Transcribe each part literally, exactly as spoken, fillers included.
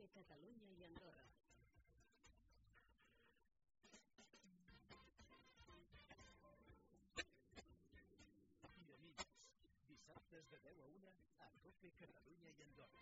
de Catalunya i Andorra. I amics, dissabtes de deu a una a COPE Catalunya i Andorra.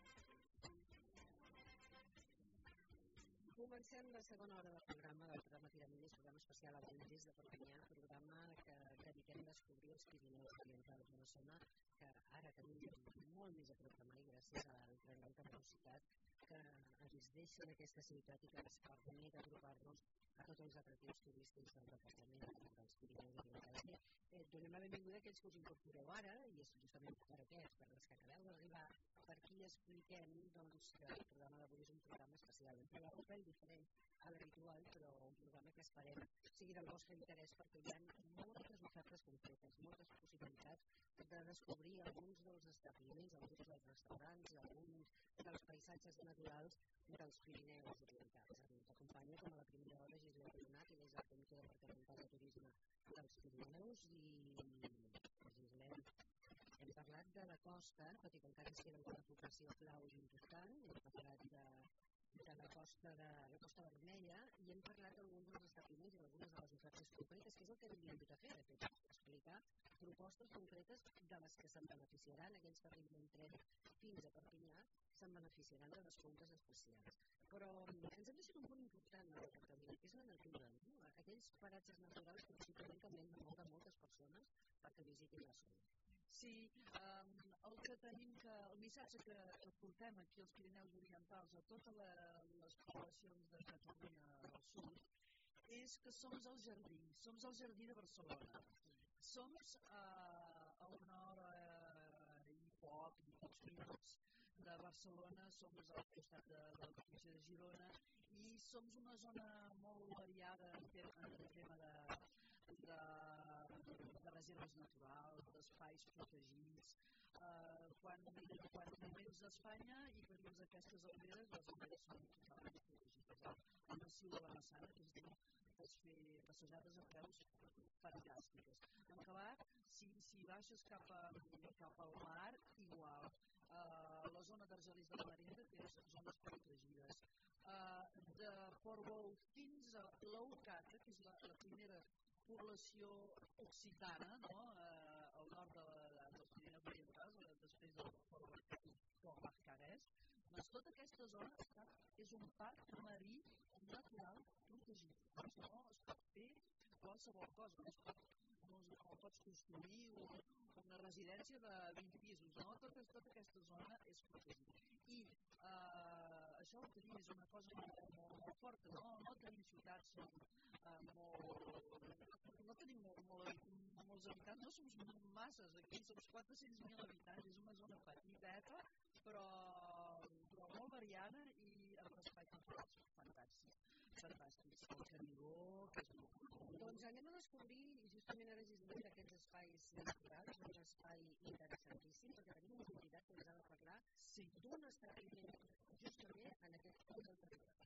Comencem la segona hora del programa, del programa Tiramines, programa especial a Valleres de Perpinyà, programa que dediquem a descobrir els Pirineus Orientals, una zona que ara tenim molt més a prop de mai gràcies al tren d'alta velocitat que ens deixa en aquesta ciutat i que ens permet apropar-nos a tots els atractius turístics del departament dels Pirineus Orientals. Bé, eh, donem la benvinguda a aquells que us incorporeu ara, i és justament per aquests, per els que acabeu d'arribar, per qui expliquem doncs, que el programa d'avui és un programa especial. Entre la ropa és diferent a l'habitual, però un programa que esperem sigui del vostre interès perquè hi ha moltes ofertes concretes, moltes possibilitats de descobrir alguns dels establiments, alguns dels restaurants, alguns dels paisatges naturals dels Pirineus Orientals. Ens acompanya com a la primera hora Gisela Colonat, que és el Comitè Departamental de Turisme dels Pirineus, i Gisela, hem parlat de la costa, tot i que encara ens queda una població clau i important, hem parlat de de la costa de la Costa Vermella i hem parlat d'alguns dels establiments i d'algunes de les ofertes concretes, que és el que hem vingut a fer, de fet, explicar propostes concretes de les que se'n beneficiaran aquells que arriben en tren fins a Perpinyà, se'n beneficiaran de descomptes especials. Però ens hem deixat un punt important en el tractament, que és la natura, no? Aquells paratges naturals que possiblement també han de moure moltes persones perquè visitin la zona. Sí, um, el que tenim que, el missatge que, que portem aquí als Pirineus Orientals a totes la, les poblacions de Catalunya del Sud és que som el jardí, som el jardí de Barcelona. Som uh, a una hora uh, i poc, i pocs minuts de Barcelona, som al costat de, de la província de Girona i som una zona molt variada en tema, en tema de, de, de reserves naturals, d'espais protegits. Uh, quan, quan vens d'Espanya i que dius aquestes alberes, les alberes són totalment protegides. El massiu de la Massana, que es diu, pots fer passejades a peus fantàstiques. En acabat, si, si baixes cap, a, cap al mar, igual. Uh, la zona d'Argelers de la Marenda té zones protegides. Uh, de Portbou fins a l'Aucata, que és la, la primera població occitana, no? uh, al nord de la, dels Pirineus Orientals, després del Port Carès, doncs tota aquesta zona està, és un parc marí natural protegit. Doncs no es pot fer qualsevol cosa, no es pot, no, no pots construir un, una residència de vint pisos, no? Tota, tota aquesta zona és protegida. I uh, això ho tenim, és una cosa molt, molt, molt forta, no? No tenim ciutats uh, molt... no tenim molt, molt, molts habitants, no som masses aquí, som quatre-cents mil habitants, és una zona petiteta, però, però molt variada i amb espai naturals fantàstics. Fantàstics. El Canigó, que és molt... Doncs anem a descobrir, justament ara Gisela, aquests espais naturals, un espai interessantíssim, perquè tenim una convidat que ens ha de parlar sí. d'un establiment justament en aquest punt del territori.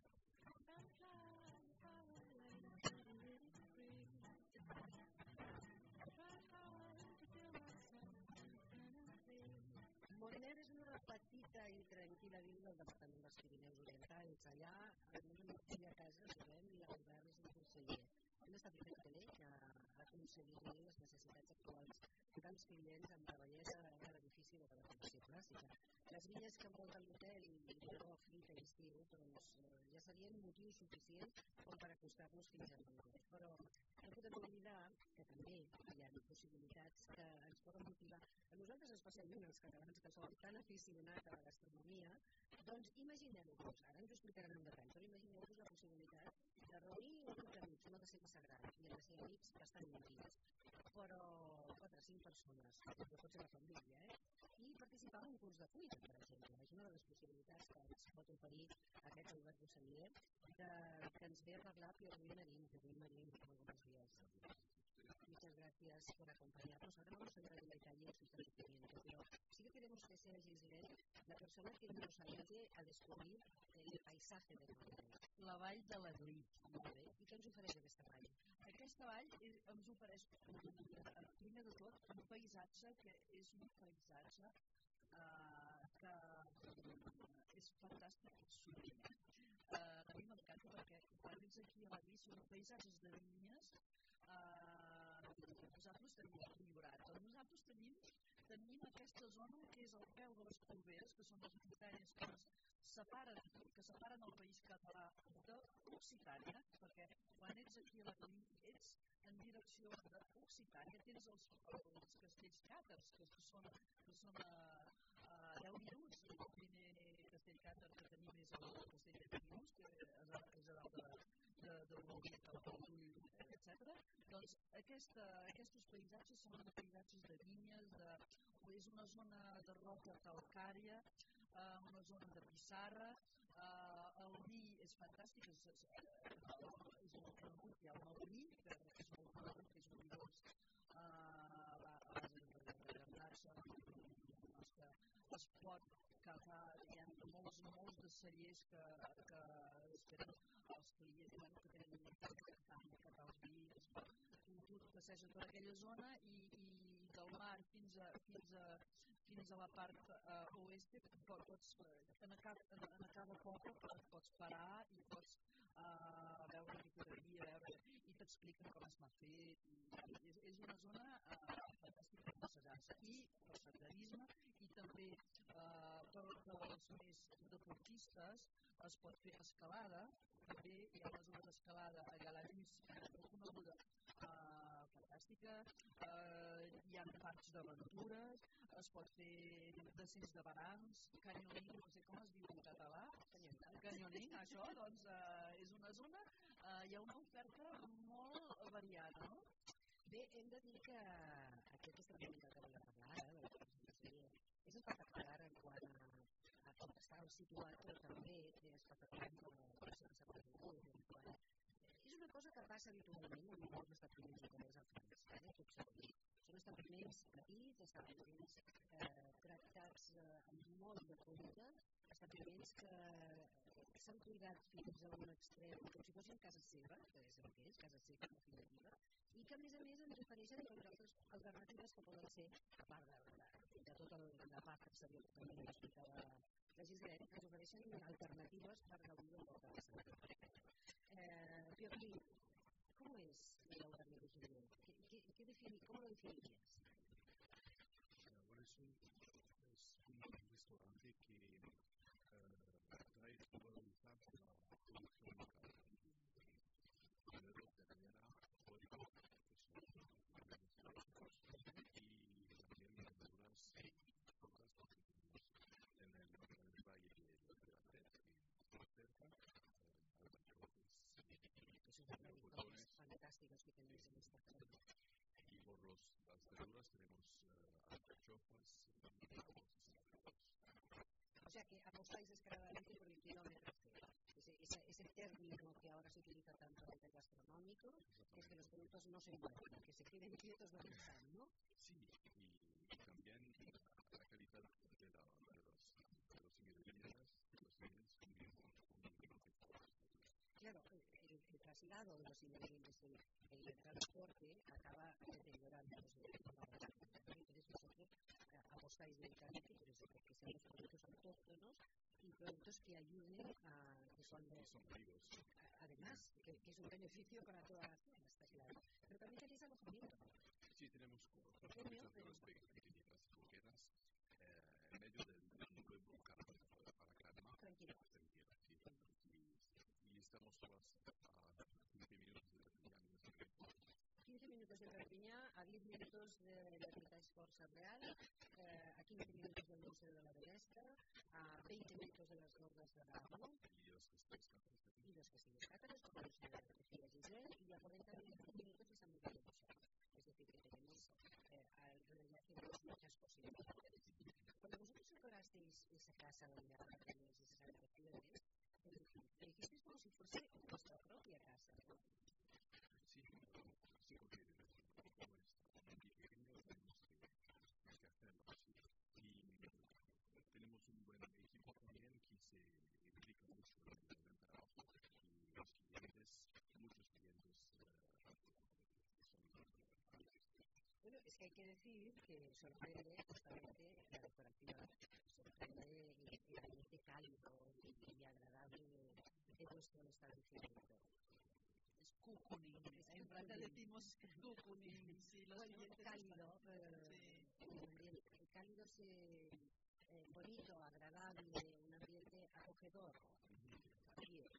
Moliner és una petita i tranquil·la vila del departament dels Pirineus Orientals. Allà, en una antiga casa, trobem l'Albert del conseller. Un establiment hotelerer que ha aconseguit les necessitats actuals dels clients amb la bellesa de l'edifici de la decoració clàssica. Les vinyes que envolten l'hotel i la fruita i estiu doncs, ja serien motius suficients com per acostar-nos fins a Moliner. Però no podem oblidar que també hi ha possibilitats que ens poden motivar a nosaltres, especialment els catalans que som tan aficionats a la gastronomia. Doncs imaginem-vos, ara ens ho explicarem en detall, però imagineu-vos la possibilitat de reunir un grup d'amics, no ha de ser massa gran, i ha de ser amics bastant íntims, però quatre o cinc persones, no pot ser la família, eh? I participar en un curs de cuina, per exemple. És una de les possibilitats que ens pot oferir aquest Albert Busselier, que, que ens ve a parlar Pierre Marín, que avui Marín, molt bons dies. Muchas gracias por acompañarnos. Ahora vamos a ver el detalle de su establecimiento, pero sí que queremos que sea Giselle la persona que nos ayude a descubrir el paisaje de Moliner. La vall de l'Aglí. Molt bé. I què ens ofereix aquesta vall? Aquesta vall ens ofereix, primer de tot, un paisatge que és un paisatge uh, que és fantàstic, sublime. paisatges de vinyes, eh, nosaltres tenim el Priorat. Doncs nosaltres tenim, tenim aquesta zona que és al peu de les Corberes, que són les muntanyes que separen, que separen el país català d'Occitània, perquè quan ets aquí a la Galícia ets en direcció d'Occitània, tens els, els castells càtars, que són, que són a, a deu minuts. El primer castell càtar que tenim és el castell de Pinus, que és a, és a dalt de, de, de Bolívia, de l'Ull, etcètera. Doncs aquesta, aquests paisatges són paisatges de vinyes, de, és una zona de roca calcària, eh, una zona de pissarra, eh, el vi és fantàstic, és, és, és molt conegut, hi ha un vi que és molt conegut, que és un vi dolç, eh, a base de garnatxa, doncs que es pot cavar, hi ha molts, molts de cellers que, que esperen els clients, bueno, que tenen que fan catar els vins, tu passeges per aquella zona i, i del mar fins a, fins a, fins a la part uh, oeste pots, en, acab, en, en cada poble pots parar i pots uh, veure licoreria, veure, i t'expliquen com es va fer. És, és una zona uh, fantàstica per passejar-se. I per senderisme i també uh, per, per als més deportistes es pot fer escalada. També hi ha una zona d'escalada a Galadís, molt coneguda, uh, fantàstica. Uh, hi ha parcs d'aventures, es pot fer descens de barancs, canyoning, no sé com es diu en català, canyoning, això, doncs uh, és una zona, uh, hi ha una oferta molt variada, no? Bé, hem de dir que aquest esdeveniment que acabem de parlar, eh, de la presentació, és espectacular en quant a, a com està situat, però també és espectacular en quant a la seva pertingut. És una cosa que passa habitualment en molts establiments hotelers al França, eh, tot s'ha. Són establiments petits, establiments eh, tractats eh, amb molt de qualitat, establiments que s'han cuidat fins a un extrem, com si fossin casa seva, que és el que és, casa seva definitiva, i que a més a més ens ofereixen altres alternatives que poden ser, a part de, de, de tota la part exterior que també explicava la Gisela, ens ofereixen alternatives per gaudir del port de la Santa. Eh, Piotr, ¿cómo es el Algarve de Gil? ¿Qué, qué, qué defini ¿Cómo lo definirías? Bueno, es un, es un restaurante que uh, trae su voluntad por la producción local. Primero ternera, pollo, queso, y también verduras frutas porque tenemos en el, en el valle de Llobregat, cerca, albercones, fantásticos que tenéis en esta zona. Y por los, las verduras tenemos uh, alcachofas, nabos y salteados. O sea que apostáis descaradamente por el kilómetro cero. Ese, ese, ese término que ahora se utiliza tanto a nivel gastronómico, que es que los productos no se mueven, que se queden quietos donde están, ¿no? Sí, y, y también la calidad de, la, de, los, de los ingredientes, de los ingredientes muy, muy, muy fuertes. Claro, el, el traslado de los ingredientes del, del transporte acaba deteriorando los ingredientes. Entonces vosotros eh, apostáis directamente por eso, porque sean los productos autóctonos y productos que ayuden a... que son, y son vivos. Además, que, que es un beneficio para toda la zona, está claro. Pero también tenéis alojamiento. Sí, tenemos alojamiento de las pequeñitas coqueras eh, en medio del, del pueblo para calma. Tranquilo. Tranquilo, sí. Y, y estamos todas a quince minutos de Perpiñán. quince minutos de Perpiñán, a diez minutos de la Ciutat Força Real, eh, a quince minutos del Museu de la Bellesa, a veinte minutos de las Gorgas de Aragó y los castells cátaros, y los castells cátaros, como los de la Giselle, y a cuarenta minutos de San Miguel de Buixar. Es decir, que tenemos eh, alrededor de muchas posibilidades. Cuando vosotros decorasteis esa casa donde ahora tenéis esas habitaciones, lo hicisteis como si fuese vuestra propia casa, ¿no? Sí, sí, porque como es muy pequeño, tenemos que, que hacerlo así. Y tenemos un buen equipo también que se implica mucho en el trabajo. Y los clientes, muchos clientes, eh, son bueno, es que hay que decir que sorprende justamente la decoración, sorprende el ambiente cálido y agradable de vuestro establecimiento. cocooning. En Plata decimos cocooning. Sí, los bueno, cálido. Están... Eh, sí. un ambiente cálido, eh, eh, bonito, agradable, un ambiente acogedor. Bien.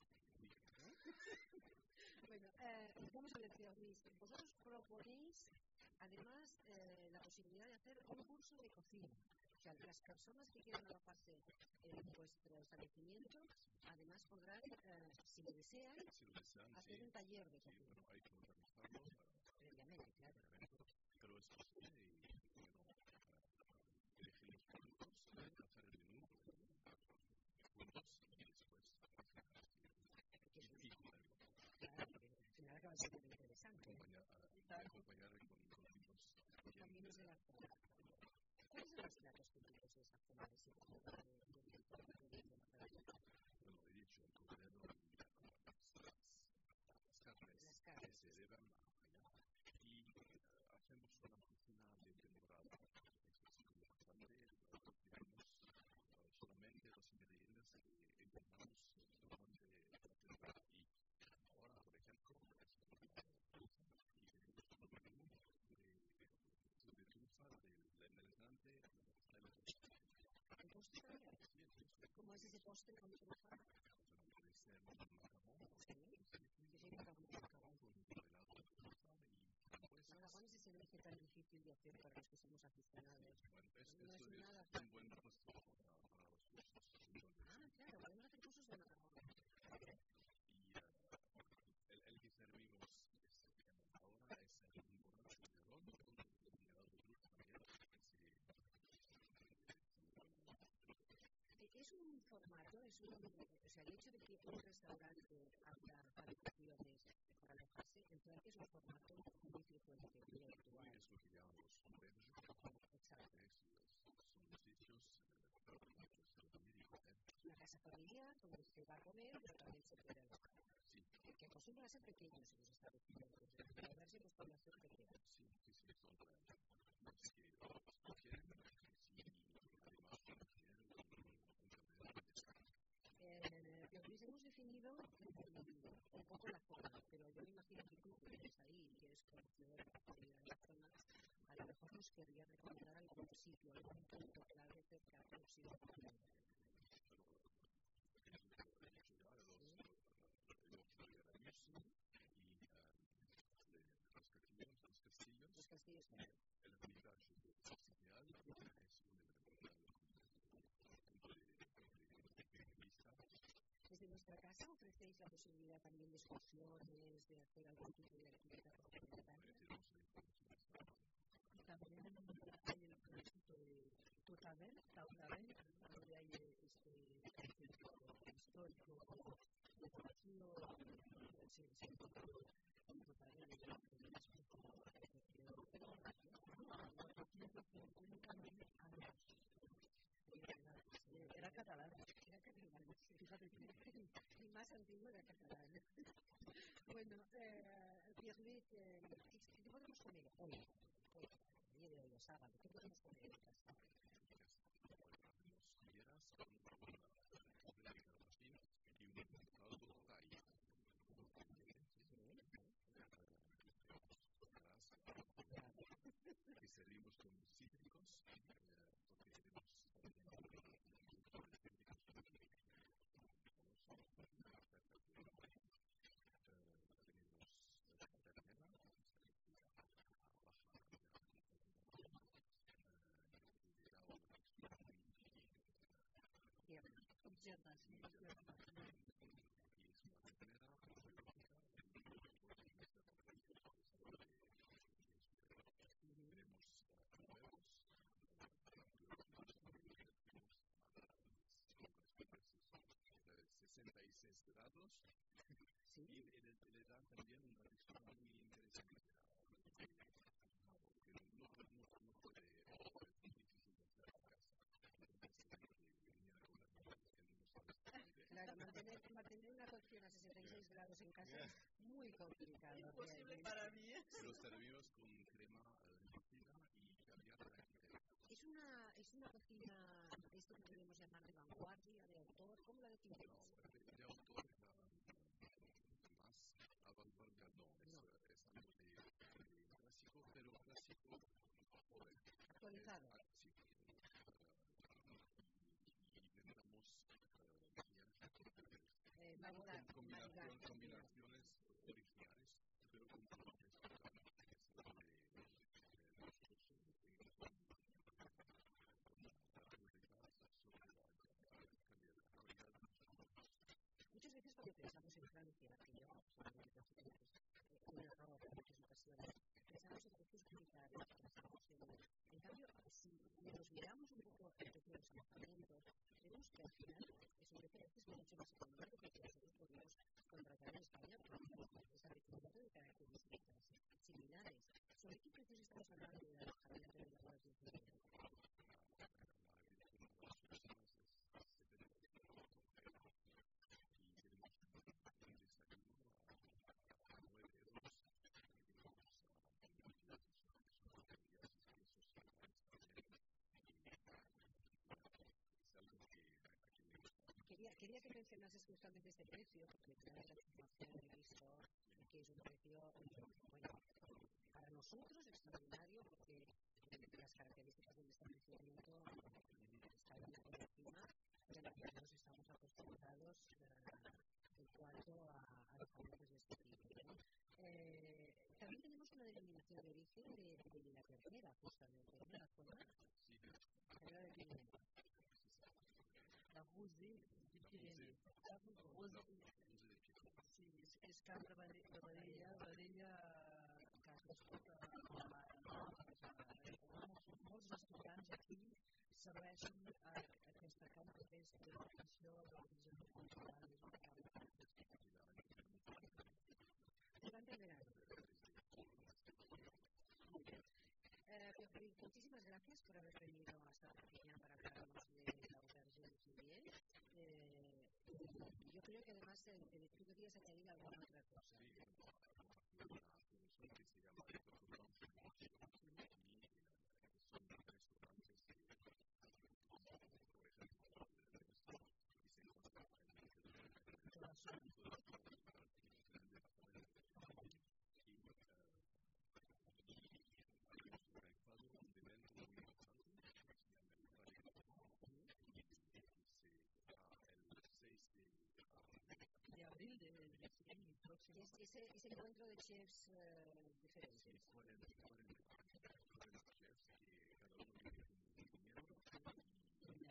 Bueno, eh, vamos a ver, Luis, vosotros proponéis además eh, la posibilidad de hacer un curso de cocina. O sea, las personas que quieran alojarse en vuestro establecimiento, además podrán, eh, si lo desean, si lo desean hacer sí, un taller de sí, cocina. bueno, hay que organizarlo uh, Previamente, claro. pero es posible y bueno, uh, elegir los productos, hacer el menú juntos y después y, y comer. Claro, al final acaba siendo muy interesante. Acompañar, uh, acompañar con, con vinos Con vinos de la zona. ¿Cuáles son los platos típicos de esa zona de ese tipo de, de, de, de, de bueno, he dicho, el cordero y las, las carnes las carnes que se elevan allá y uh, hacemos una cocina de temporada. Eso es como bastante, cocinamos uh, solamente los ingredientes que encontramos durante la temporada. Y ahora, por ejemplo, y tenemos un menú de, de trufa del Melgrante hasta el postre. ¿El postre también? Sí, el postre. ¿Cómo es ese postre con trufa? Bueno, puede ser un macarrón. Sí, sí, sí, macarrón. Macarrón con helado de trufa y frambuesas. El macarrón es ese eje tan difícil de hacer para los que somos aficionados. Bueno, es, No eso es es nada un buen puesto para, para los cursos. Entonces, Ah, claro, podemos hacer cursos de macarrón. y uh, el, el que servimos es, ahora es un borracho de ron con helado de trufa también. Es un formato, es un, o sea, el hecho de que un restaurante abra habitaciones para alojarse, entonces es un formato muy frecuente, muy habitual. Es lo que llamamos convenio. Exacto. Son los sitios para los dormir y comer. Una casa familiar donde se va a comer, pero también se puede alojar. Sí. Que acostumbran a ser pequeños en los establecimientos, para verse pues población pequeña. Sí, sí, sí, son los que los quieren y además quieren un campeonato de España. Eh, Luis, hemos definido un poco la zona, pero yo me imagino que tú que eres ahí y que eres conocedor de la comunidad de la zona, a lo mejor nos querría recomendar algún sitio, algún punto clave cerca de un sitio. Pero es lo que he dicho ya, los los y los castillos, los castillos, los castillos, y el Hermitage de Ciudad es un punto de vista. Desde vuestra casa ofrecéis la posibilidad también de excursiones, de hacer algún tipo de actividad complementaria. Y también hay el proyecto de Totavel, Tautavel, donde hay este centro histórico, decorativo, sí, sí, Totavel es era catalán, era catalán, fíjate que más antiguo era catalán. Bueno, eh, Pierre-Luis, eh, ¿qué podemos comer hoy? Hoy, el día de hoy, los sábados, ¿qué podemos comer en casa? Los fieras con una calabacín y un caldo thai. Que servimos con cítricos, eh, porque tenemos productores cítricos aquí. Tenemos ternera, baja, Piernas, sí, piernas. y es una ternera biológica. Tenemos huevos, sesenta y seis grados ¿Sí? y le, le dan también una textura muy interesante, que no, no, no puede, es muy difícil de hacer en casa. Entonces, venir a comer claro, mantener, mantener una cocción a sesenta y seis grados en casa es muy complicado. Imposible para mí. Lo servimos con crema de cocina y caviar tranquila. Es una, es una cocina, esto que podemos llamar de vanguardia, de autor, ¿cómo la definimos? No, de, de autor, la, más vanguardia experiencia que yo, seguramente ustedes, eh, un error en muchas ocasiones, pensamos en efectos comunitarios, pensamos en... En cambio, si nos miramos un poco el precio de los alojamientos, vemos que al final es un precio a veces mucho más económico que el que nosotros podemos contratar en España, porque es alojamiento de características similares. ¿Sobre qué precios estamos hablando de alojamiento en las zonas de influencia? Quería, quería que mencionases justamente este precio, porque claro, la información he visto que es un precio, bueno, para nosotros extraordinario, porque las características del establecimiento están por encima de las que nos estamos acostumbrados uh, en cuanto a alojamientos de este tipo, ¿no? Eh, también tenemos una denominación de origen de, de la tercera, justamente, ¿no? La zona, Sí, la de Pirineo. La Rosée de Pyrénées. La Rosée. Sí, és, és Camp de Vedella, Vedella que es escolta molts restaurants aquí serveixen a, aquesta carn que és de definició d'origen cultural, és una carn. Durante el verano. Eh, muchísimas gracias por haber venido hasta Perpiñán para hablarnos de la Auberge de Julien. Eh, yo creo que además eh, tú querías añadir alguna otra cosa. Sí, una promoción que se llama Restaurant y son restaurantes que, por ejemplo, y se encuentran en toda la zona del departamento y habíamos organizado un evento muy importante que se llama el Valle y se hará el seis de abril del siguiente próximo. Es, ese, ese encuentro de chefs uh, diferentes. Sí, cuarenta chefs que cada uno viene con un miembro y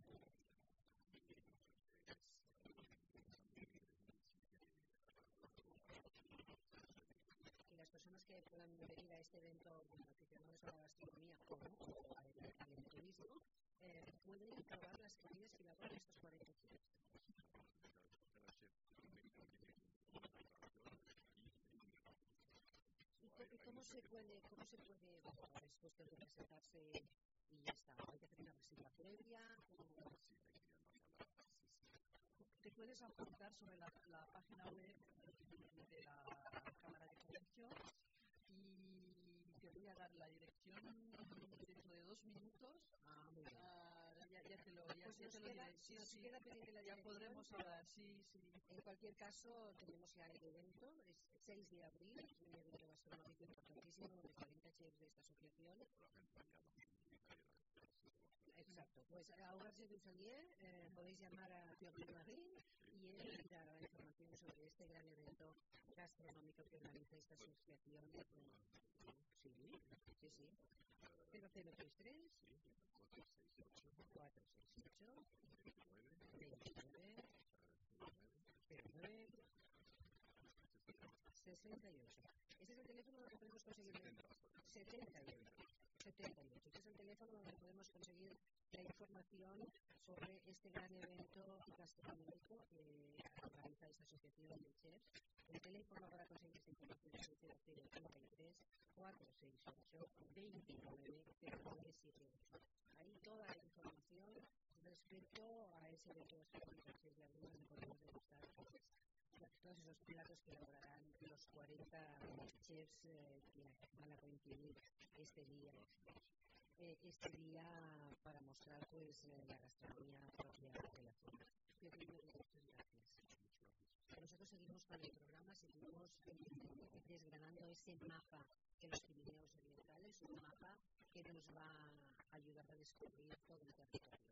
que las personas que puedan venir a este evento aficionados a la gastronomía o no, o al, al turismo, eh, pueden probar las comidas que elaboran estos cuarenta chefs. Cada chef ¿Y cómo se puede, cómo se puede, bueno, es cuestión de presentarse y ya está? ¿Hay que hacer una reserva previa? ¿O? Sí, hay que llamar a la... Sí, sí. Te puedes apuntar sobre la, la página web de la Cámara de Comercio y te voy a dar la dirección dentro de dos minutos. Ah, muy bien. Uh, ya, ya te lo, ya, pues ya nos te lo queda, diré. Sí, nos sí. queda pendiente la ya dirección. podremos hablar, sí, sí. En cualquier caso, tenemos ya el evento, es seis de abril, un evento gastronómico importantísimo donde cuarenta chefs de esta asociación. Exacto, pues a Auberge du Salier eh, podéis llamar a Pierre Marín y él dará información sobre este gran evento gastronómico que organiza esta asociación. Eh, sí, sí, sí. cero cero tres tres cuatro seis ocho cuatro seis ocho nueve veintinueve cero nueve sesenta y ocho. Este es el teléfono donde podemos conseguir setenta y ocho. setenta y ocho. Este es el teléfono donde podemos conseguir la información sobre este gran evento gastronómico que organiza esta asociación de chefs. El teléfono para conseguir esta información es el cero cero treinta y tres cuatro seis ocho veintinueve cero nueve siete ocho. Ahí toda la información respecto a ese evento gastronómico que de alguna manera podemos degustar todos esos platos que elaborarán los cuarenta chefs eh, que van a coincidir este día. Eh, este día para mostrar pues eh, la gastronomía propia de la zona. Muchas gracias. Nosotros seguimos con el programa, seguimos eh, desgranando ese mapa de los Pirineos Orientales, un mapa que nos va a ayudar a descubrir todo el territorio.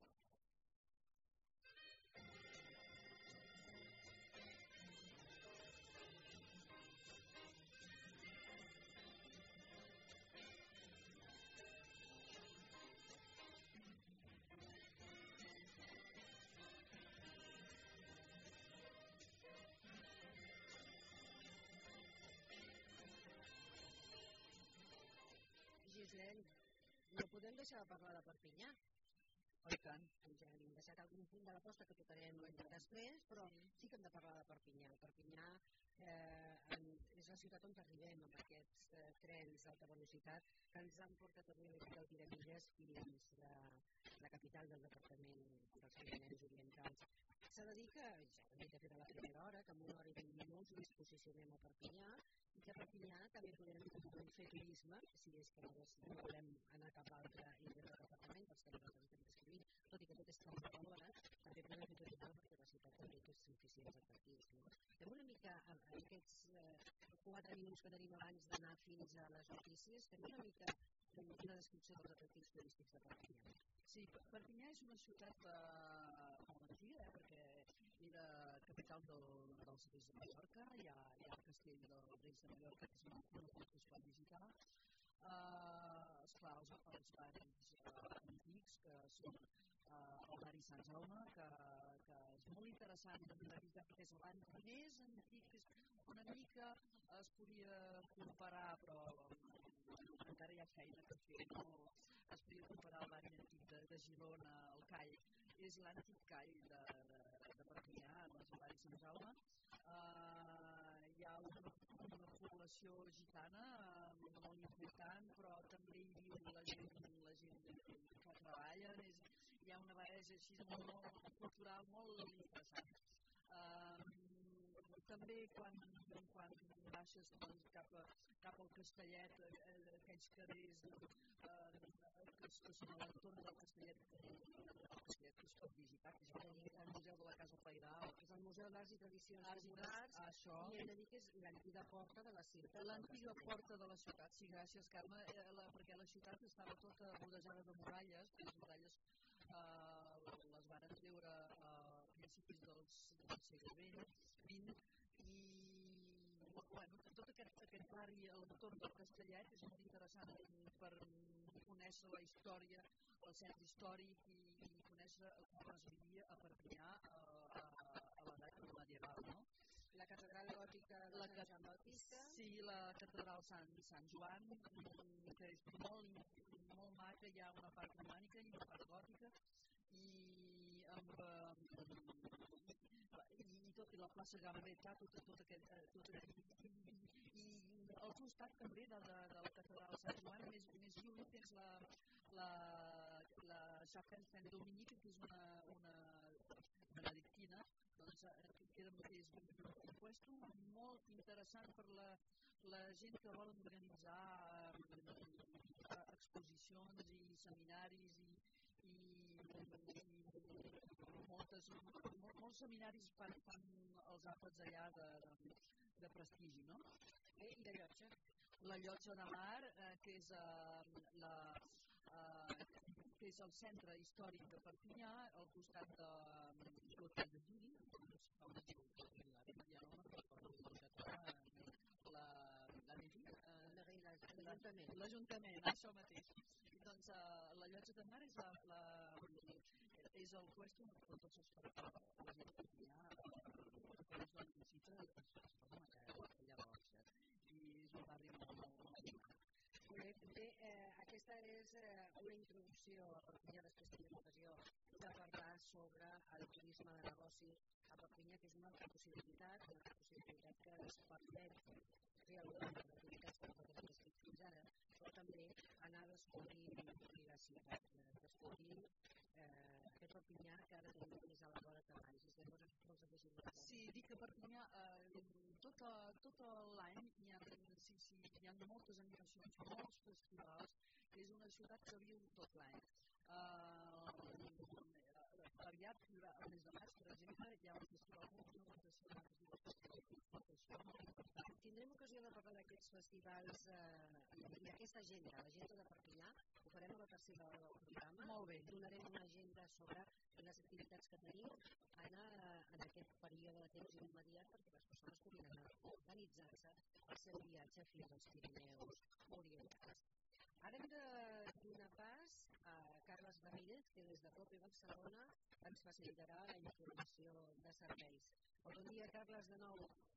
Txell, no podem deixar de parlar de Perpinyà. Oh, i tant. Ens hem deixat algun punt de la posta que tocarem després, però sí que hem de parlar de Perpinyà. Perpinyà eh, és la ciutat on arribem amb aquests eh, trens d'alta velocitat que ens han portat avui a l'Hospital Piramilles fins la, la capital del departament dels Pirineus Orientals. S'ha de dir que, ja ho he dit a la primera hora, que en una hora i vint minuts ens posicionem a Perpinyà i que a Perpinyà també podem fer turisme, si és que no volem anar cap a altre indret del departament, perquè nosaltres estem descrivint, tot i que tot és tan alhora, també podem fer turisme perquè la ciutat també té suficients atractius. No? Fem una mica, en aquests eh, quatre minuts que tenim abans d'anar fins a les notícies, fem una mica una descripció dels atractius turístics de Perpinyà. Sí, Perpinyà és una ciutat eh, molt antiga, eh, perquè era capital del, dels Reis de Mallorca, hi ha, hi ha el castell dels Reis de Mallorca, que és un conegut que es pot visitar. Uh, esclar, els, els barris uh, antics, que són uh, el barri Sant Jaume, que, que és molt interessant de visitar, perquè és el barri més antic, és una mica es podria comparar, però encara hi ha feina per fer, no? Es podria comparar el barri antic de, de Girona, el Call, és l'antic Call de, de, de Perpinyà, no és el barri Sant Jaume. Uh, hi ha una, una població gitana uh, molt important, però també hi viu la gent, la gent que treballa, és, hi ha una barreja així molt, molt cultural, molt interessant. Uh, també quan, quan baixes doncs, cap, a, cap al Castellet, eh, aquells carrers eh, que, que són a l'entorn del Castellet, el Castellet que es pot visitar, que és el, el Museu de la Casa Pairal, que és el Museu d'Arts i Tradicions Arts Populars, això. I hem de dir que és l'antiga porta de la ciutat. L'antiga porta de la ciutat, sí, gràcies, Carme, eh, la, perquè la ciutat estava tota rodejada de muralles, les muralles eh, les van treure a principis dels, del segle vint, i bueno, tot aquest, aquest barri a l'entorn del Castellet és molt interessant per conèixer la història, el centre històric i, i conèixer com es vivia a Perpinyà a, a, a l'edat medieval, no? La catedral gòtica de la Sant Joan Baptista. Sí, la catedral Sant, Sant Joan, que és molt, molt maca, hi ha una part romànica i una part gòtica, i amb, i tot i la plaça Gambetta, tot, tot aquest, tot aquest, i, i al costat també de, de, de la catedral Sant Joan, més, més lluny tens la, la, la Chapelle Saint-Dominique, que és una, una benedictina, doncs queda és un puesto molt interessant per la, la gent que vol organitzar eh, exposicions i seminaris i, i, i moltes, mol, molts seminaris fan, fan els àpats allà de, de, de prestigi, no? Eh, I la llotja? La llotja de mar, eh, que és eh, la... Eh, que és el centre històric de Perpinyà, al costat de l'Hotel de Duri, com es diu, ja no me'n recordo el català, la, la meva, eh, l'Ajuntament, l'Ajuntament, això mateix. Doncs uh, la llotja de mar és, la, la, és el puesto on tots els ferrocarrils, la gent de Perpinyà, els donen visita, es posen a casa, llavors, i és un barri molt, molt, molt bonic. Bé, bé eh, aquesta és eh, una introducció a Perpinyà, després tindrem ocasió de parlar sobre el turisme de negoci a Perpinyà, que és una altra possibilitat, una altra possibilitat que ens permet fer algunes de les activitats que nosaltres hem descrit fins ara, però també anar descobrint la ciutat, descobrint eh, aquest Perpinyà que ara tenim més a la vora que abans. És llavors que vols afegir una cosa? Sí, dic que Perpinyà eh, tot, tot l'any hi ha, sí, sí, hi ha moltes animacions, molts festivals, és una ciutat que viu tot l'any. Uh, aviat, el mes de maig, per exemple, hi ha un festival molt important que es diu el Festival de Tindrem ocasió de parlar d'aquests festivals eh, i d'aquesta agenda, l'agenda de Perpinyà, ho farem a la tercera hora del programa. Molt bé. Donarem una agenda sobre les activitats que tenim en, en aquest període de temps immediat perquè les persones puguin anar organitzant-se el seu viatge fins als Pirineus Orientals. Ara hem de donar pas a Carles Ramírez, que des de Cope Barcelona ens facilitarà la informació de serveis. Bon dia, Carles, de nou.